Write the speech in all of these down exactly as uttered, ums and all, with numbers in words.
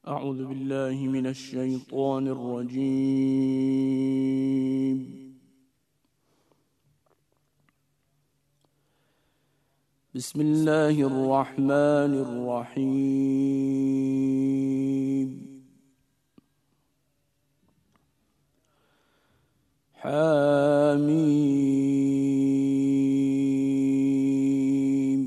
أعوذ بالله من الشيطان الرجيم. بسم الله الرحمن الرحيم. حميم.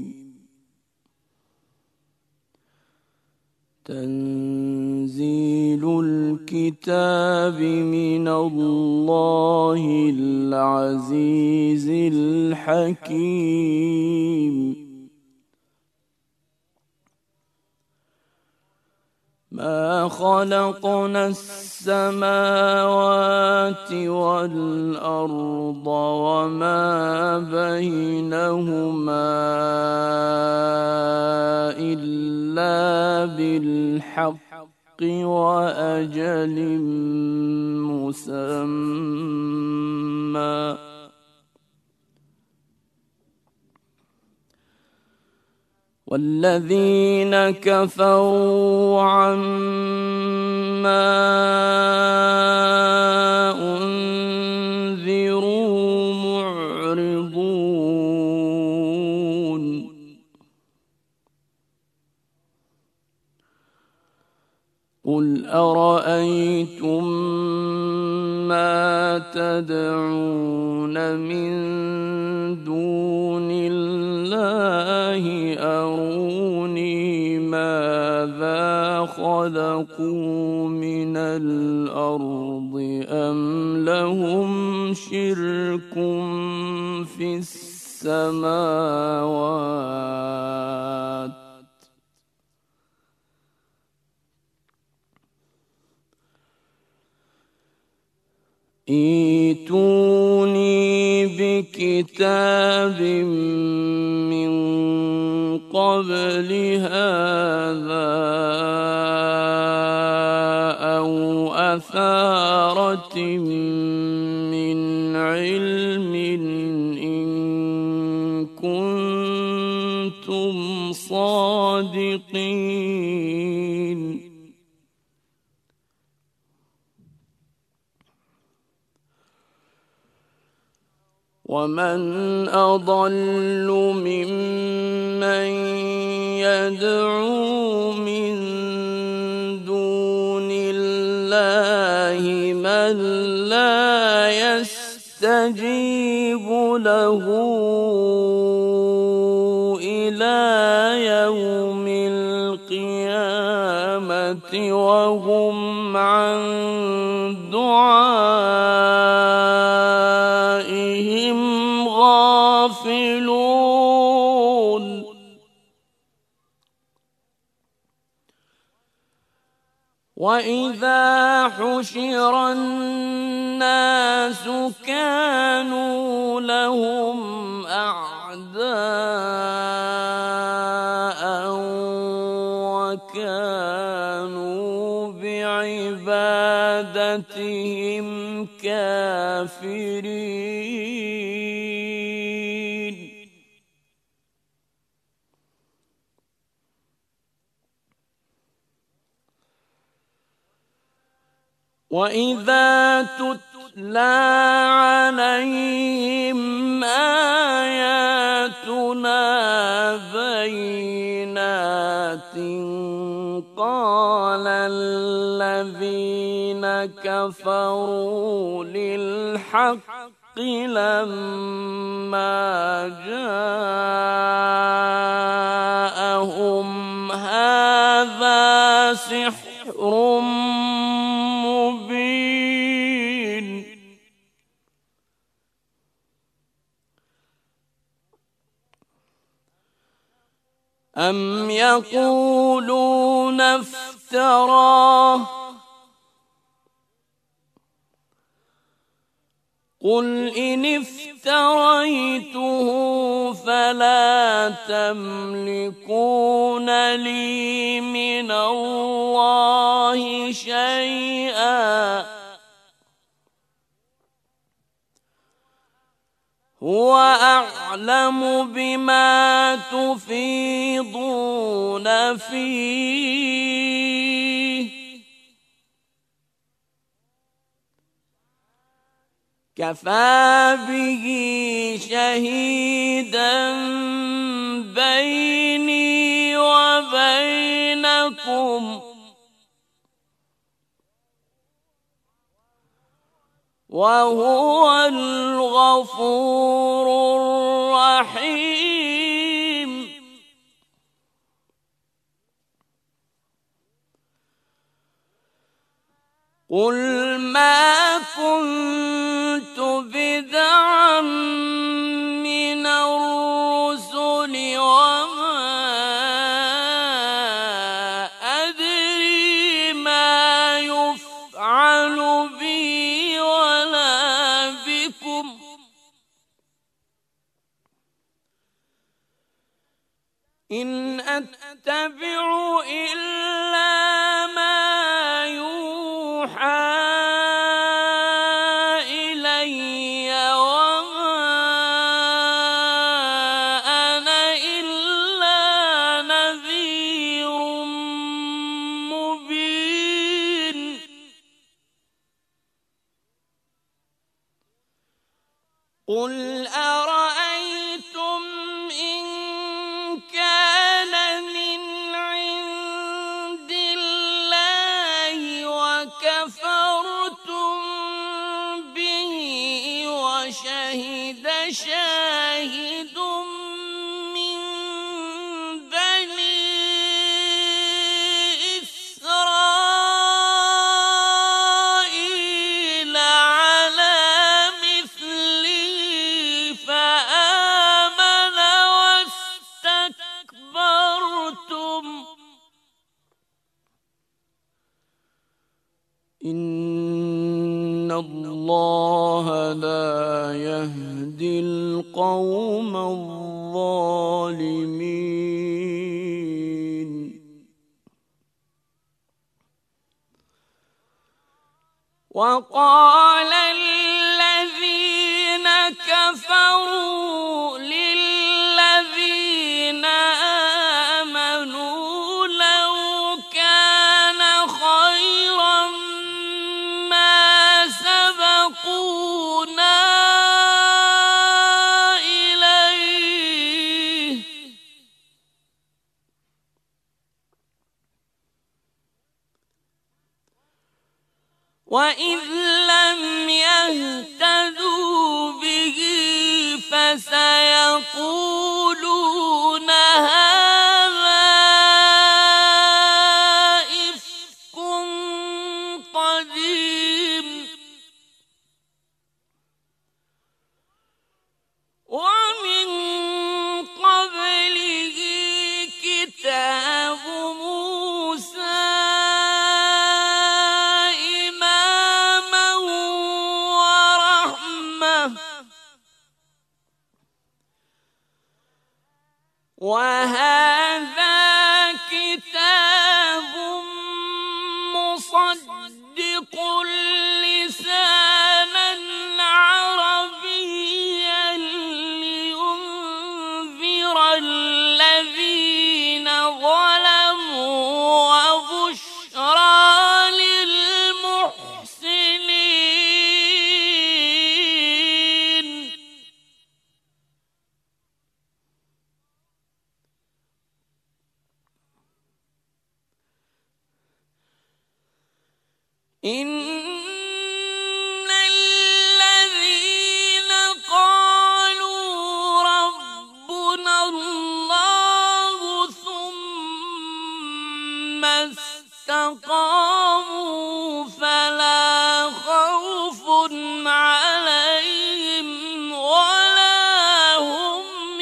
تنزيل الكتاب من الله العزيز الحكيم. ما خلقنا السماوات والأرض وما بينهما إلا بالحق وأجل مسمى. والذين كفروا عما أنذروا معرضون. قل أرأيتم ما تدعون من دون الله أروني ماذا خلقوا من الأرض أم لهم شرك في السماوات ائتوني بكتاب من قبل هذا أو أثارة من علم إن كنتم صادقين. ومن أضل ممن يدعو من دون الله من لا يستجيب له إلى يوم القيامة وهم عن دعائهم غافلون. وإذا حشر الناس كانوا لهم أعداء وكانوا بعبادتهم كافرين. وإذا تتلى عليهم آياتنا بينات قال الذين كفروا للحق لما جاءهم هذا سحر مبين. أم يقولون افتراه قل إن افتريته فلا تملكون لي من الله شيئا هو أعلم بما تفيضون فيه كفى به شهيدا بيني وبينكم وهو الغفور الرحيم. قل ما كنت بدعا من الرسل وما أدري ما يفعل بي ولا بكم إن أتبع إلا ما يوحى إلي وما أنا إلا نذير مبين. قل أرأيتم إن كان من عند الله وكفرتم به وشهد شاهد من بني إسرائيل على مثلي فآمن واستكبرتم إن الله لا يهدي القوم الظالمين. وقال الذين كفروا للذين آمنوا لو كان خيرا ما سبقونا إليه وإذ لم يهتدوا به فسيقولون هذا إفك قديم ومن قبله كتاب موسى إماما ورحمة وهذا كتاب مصدق لسانا عربيا لينذر الذين ظلموا وبشرى للمحسنين. إن الذين قالوا ربنا الله ثم استقاموا فلا خوف عليهم ولا هم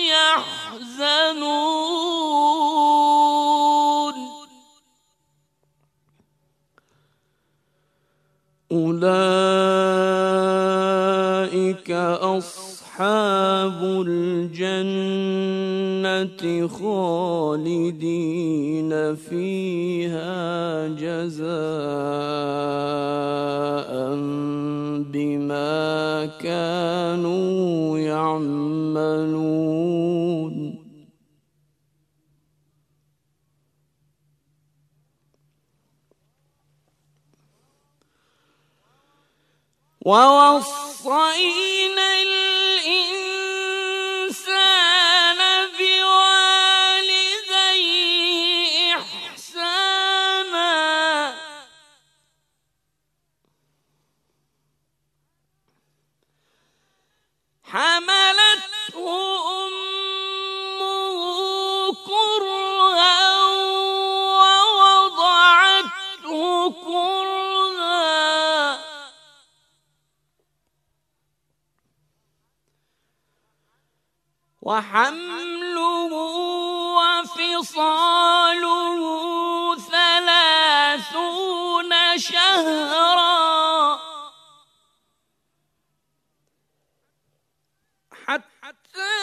يحزنون. أولئك أصحاب الجنة خالدين فيها جزاء بما كانوا يعملون. ووصى وَوَصَّيْنَا الْإِنسَانَ بِوَالِدَيْهِ إِحْسَانًا حَمَلَتْهُ أُمُّهُ كُرْهًا وَوَضَعَتْهُ كُرْهًا وَحَمْلُهُ وَفِصَالُهُ ثَلَاثُونَ شَهْرًا حَتَّى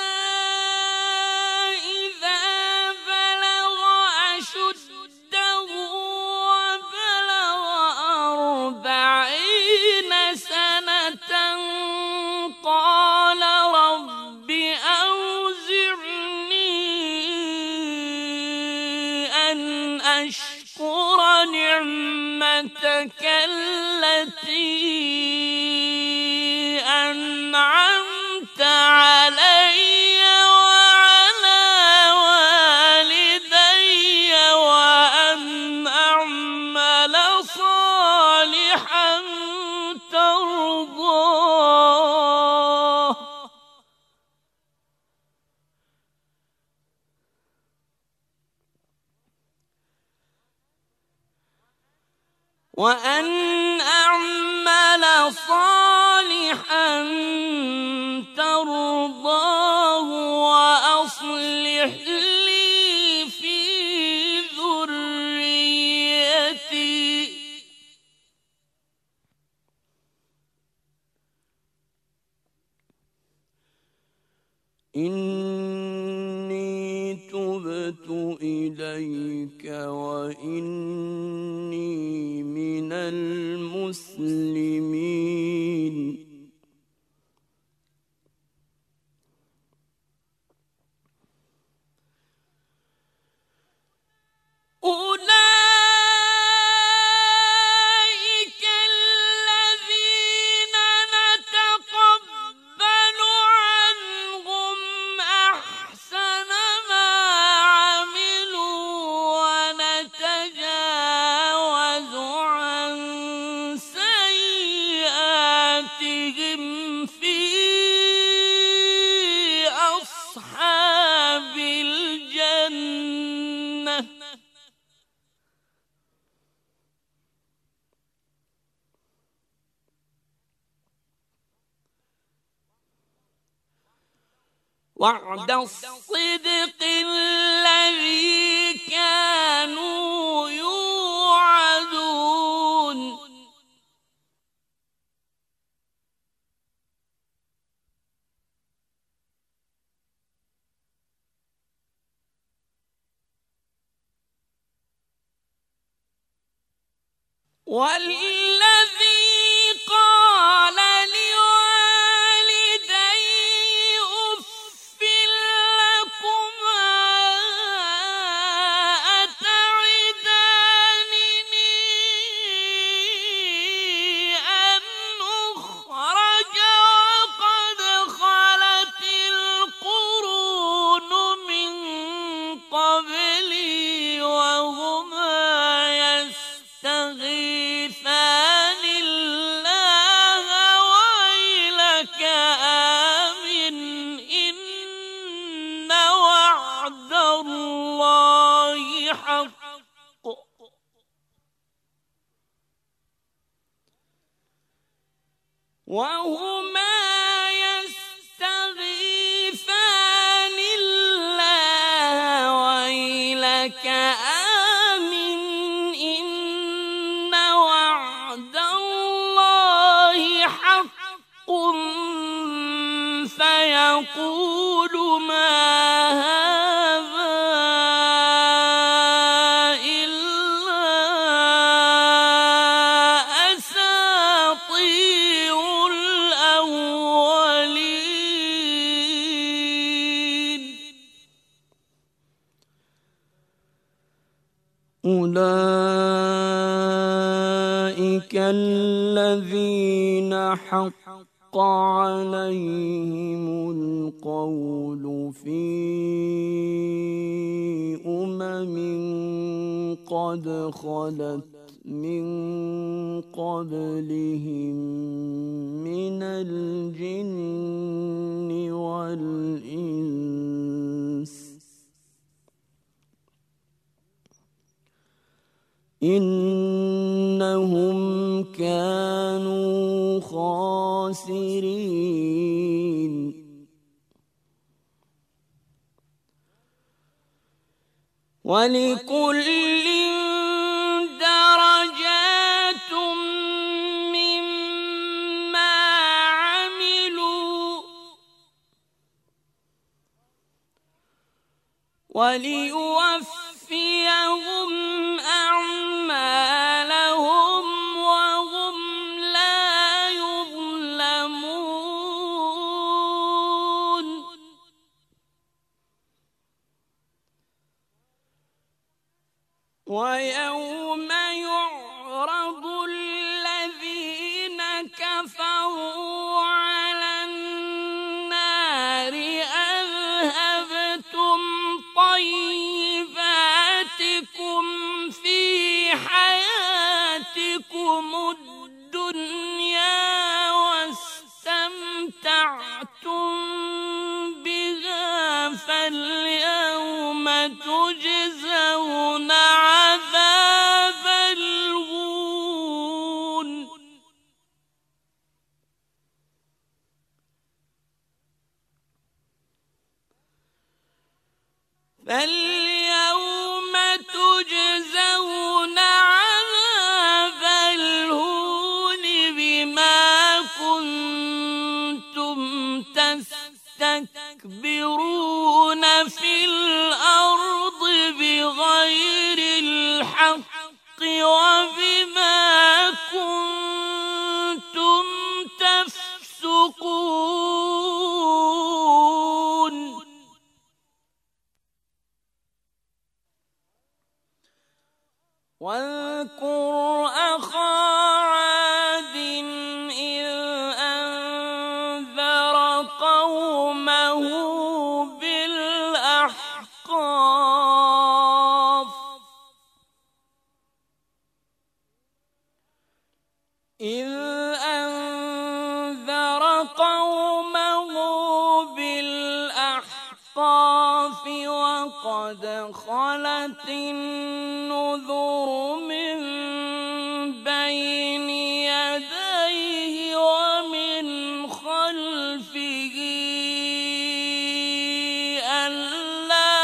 إِذَا بَلَغَ أَشُدَّهُ وَبَلَغَ أَرْبَعِينَ سَنَةً قَالَ رَبِّ أَوْزِعْنِي أَنْ أَشْكُرَ نِعْمَتَكَ الَّتِي أَنْعَمْتَ عَلَيَّ وَعَلَى وَالِدَيَّ وَأَنْ أَعْمَلَ صَالِحًا تَرْضَاهُ وَأَنْ أَعْمَلَ صَالِحًا تَرْضَاهُ وَأَصْلِحْ لِي فِي ذُرِّيَّتِي إِنِّي تُبْتُ إِلَيْكَ وَإِنِّي مِنَ الْمُسْلِمِينَ أُولَئِكَ الَّذِينَ نَتَقَبَّلُ عَنْهُمْ أَحْسَنَ مَا عَمِلُوا وَنَتَجَاوَزُ عَنْ سَيِّئَاتِهِمْ فِي أَصْحَابِ الْجَنَّةِ وَعْدَ الصِّدْقِ الَّذِي كَانُوا يُوعَدُونَ وَالَّذِي قَالَ لِوَالِدَيْهِ أُفٍّ لَّكُمَا أَتَعِدَانِنِي أَنْ أُخْرَجَ وَقَدْ خَلَتِ الْقُرُونُ مِن قَبْلِي وَهُمَا يَسْتَغِيثَانِ اللَّهَ وَيْلَكَ آمِنْ إِنَّ وَعْدَ اللَّهِ حَقٌّ وَهُمَا يَسْتَغِيثَانِ اللَّهَ وَيْلَكَ آمِنْ إِنَّ وَعْدَ اللَّهِ حَقٌّ فَيَقُولُ مَا هَٰذَا إِلَّا أَسَاطِيرُ الْأَوَّلِينَ أُولَئِكَ الَّذِينَ حَقَّ عليهم القول في أمم قد خلت من قبلهم من الجن والإنس إنهم كانوا خاسرين ولكل درجات مما عملوا وليوفيهم أعمالهم وهم لا يظلمون ويوم يعرض الذين كفروا على النار أذهبتم طيباتكم في حياتكم الدنيا واستمتعتم بها فاليوم تجزون عذاب الهون فاليوم تجزون عذاب الهون بما كنتم تستكبرون في الأرض بغير الحق وبما كنتم تفسقون واذكر أخا عاد إذ أنذر قومه بالأحقاف إذ أنذر قومه بالأحقاف وقد خلت النذر من بين يديه ومن خلفه ألا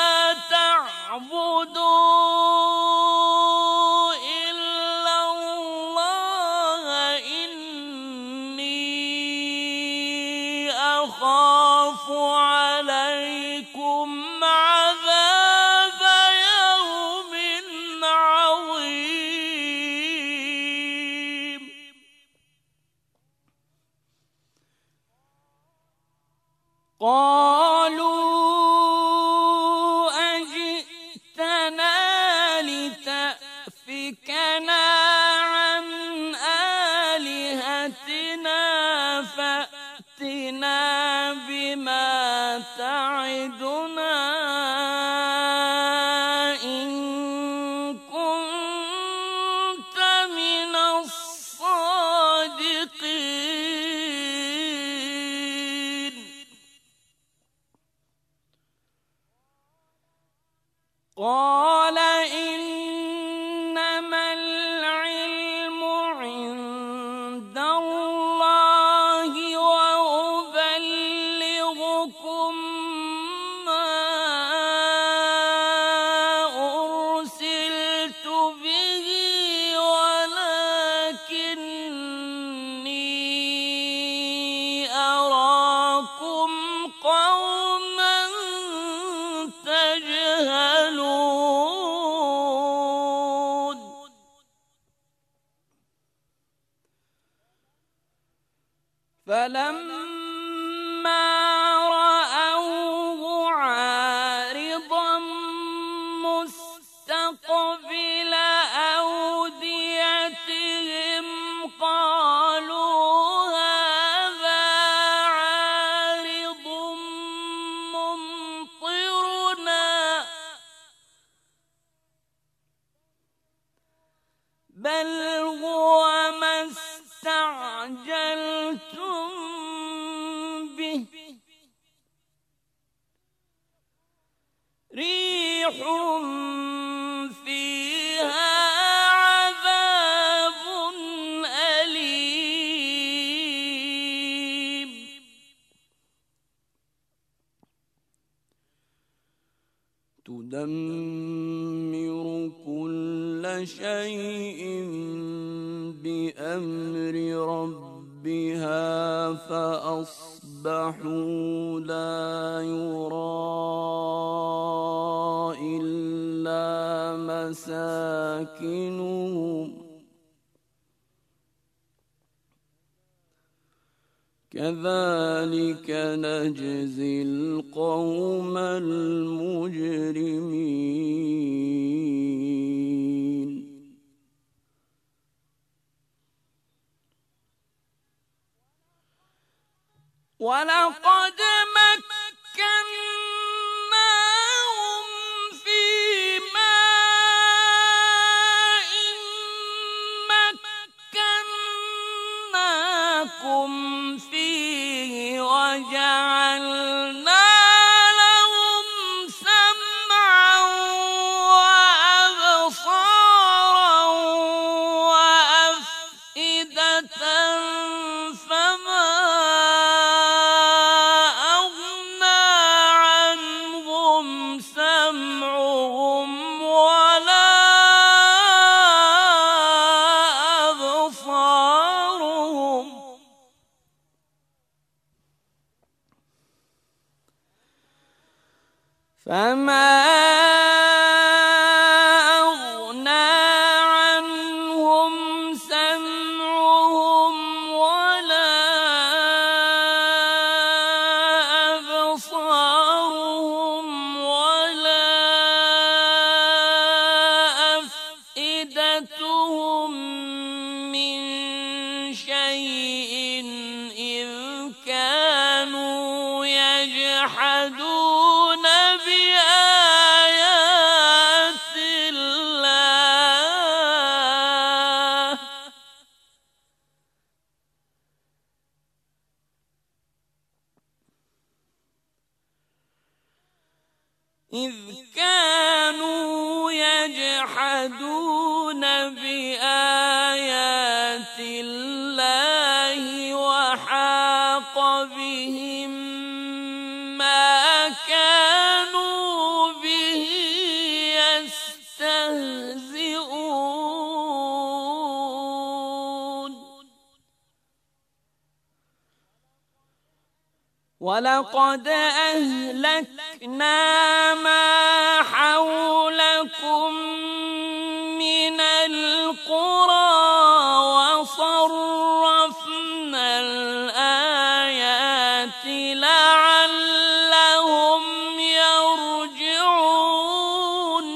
تعبدوا إلا الله إني أخاف عليكم عذاب يوم عظيم قالوا أجئتنا لتأفكنا عن آلهتنا فأتنا بما تعدنا إن كنت من الصادقين قال إنما العلم عند الله وأبلغكم ما أرسلت به ولكني أراكم قوما تجهلون فلما رأوه عارضا مستقبل أوديتهم قالوا هذا بل هو ما استعجلتم به ريح فيها عذاب أليم تدمر كل شيء بأمر ربها فأصبحوا لا يرى إلا مساكنهم كذلك نجزي القوم المجرمين ولقد مكناهم في ماء مكناكم فيه وجعلنا لهم سمعا وأبصارا وأفئدة فما أغنى عنهم سمعهم ولا أبصارهم فما أغنى عنهم سمعهم ولا أبصارهم ولا أفئدتهم من شيء إذ كانوا يجحدون بآيات الله إذ كانوا يجحدون بآيات الله وحاق بهم ما كانوا به يستهزئون ولقد أهلكنا ما حولكم من القرى وصرفنا الآيات لعلهم يرجعون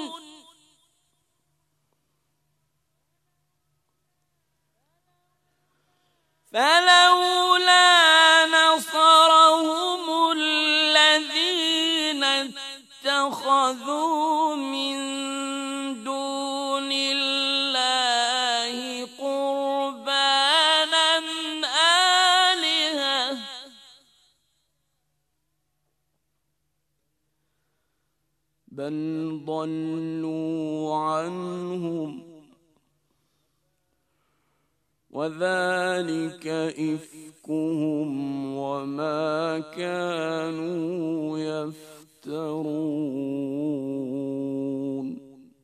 فلولا نصرهم الذين اتخذوا من دون الله قربانا آلهة بل ضلوا عنهم وذلك إفكهم وما كانوا يفترون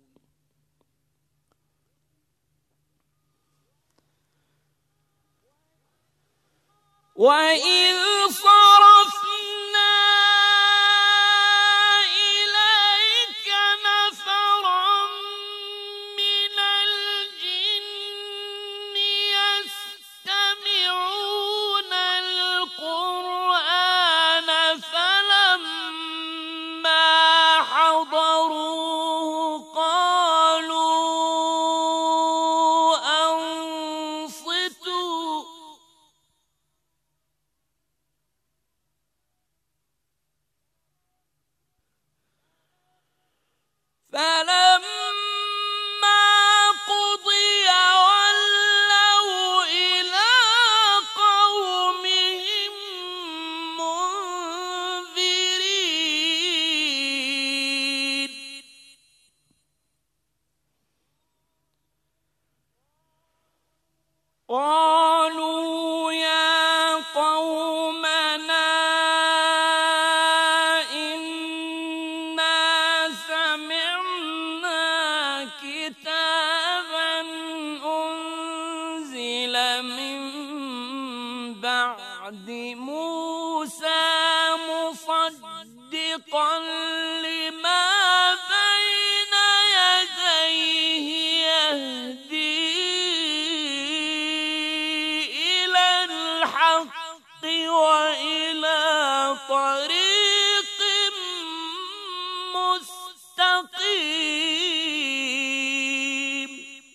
وإذ صرفنا إليك نفرا من الجن يستمعون القرآن فلما حضروه قالوا أنصتوا قالوا يا قومنا إنا سمعنا كتابا أنزل من بعد موسى مصدقا لما بين يديه يهدي إلى الحق وإلى طريق مستقيم.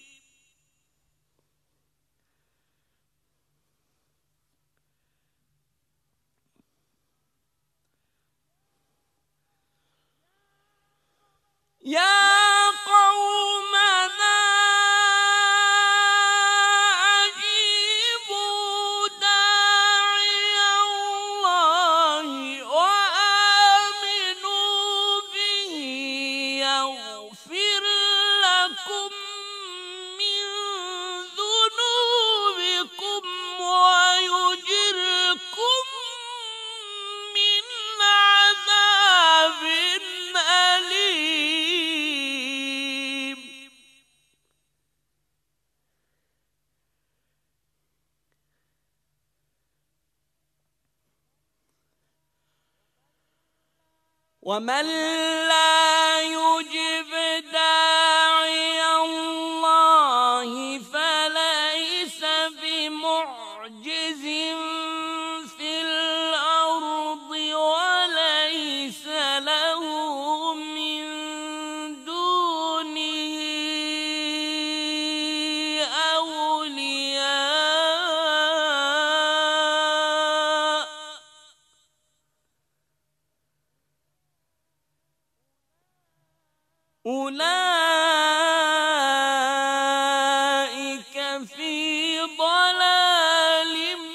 يا قومنا أجيبوا داعي الله وآمنوا به يغفر لكم من ذنوبكم ويجركم من عذاب أليم. ومن لا يجب داعي الله فليس بمعجز في الأرض وليس له من دونه أولياء أولئك في ضلال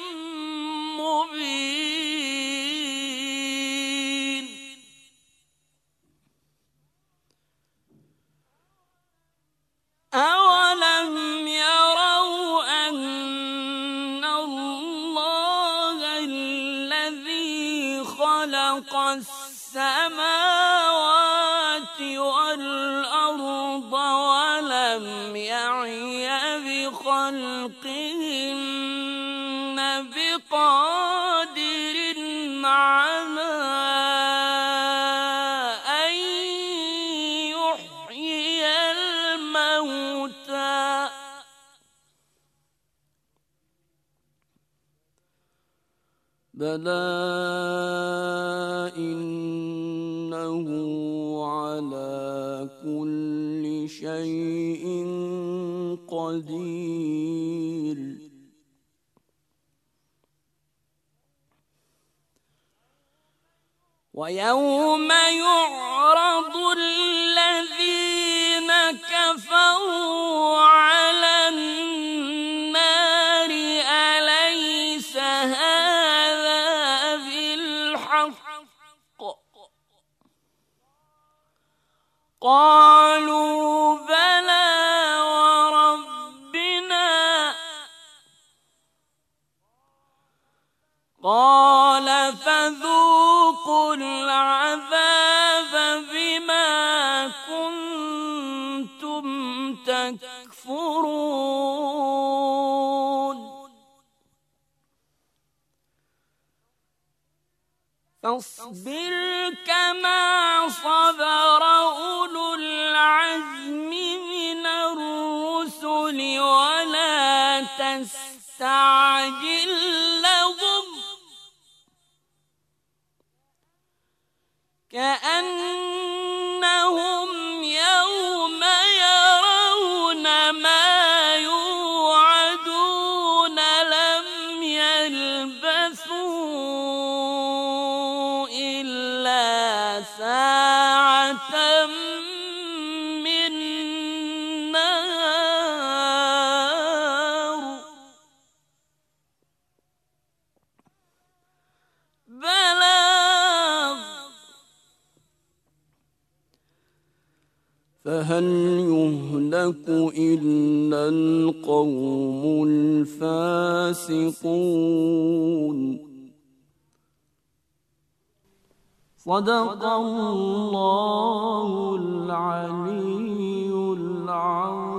مبين. أولم يروا أن الله الذي خلق السماوات والأرض ولم يعي بخلقهن بقادر على أن يحيي الموتى بلى إنه على كل شيء قدير. ويوم يعرض الذين كفروا على النار أليس هذا بالحق قالوا بلى وربنا قال فذوقوا العذاب بما كنتم تكفرون. فاصبر كما صبر أولو العزم من الرسل ولا تستعجل لهم كأنهم يوم يرون ما يوعدون لم يلبثوا إلا ساعة من نار فهل يهلك إلا القوم الفاسقون. صدق الله العلي العظيم.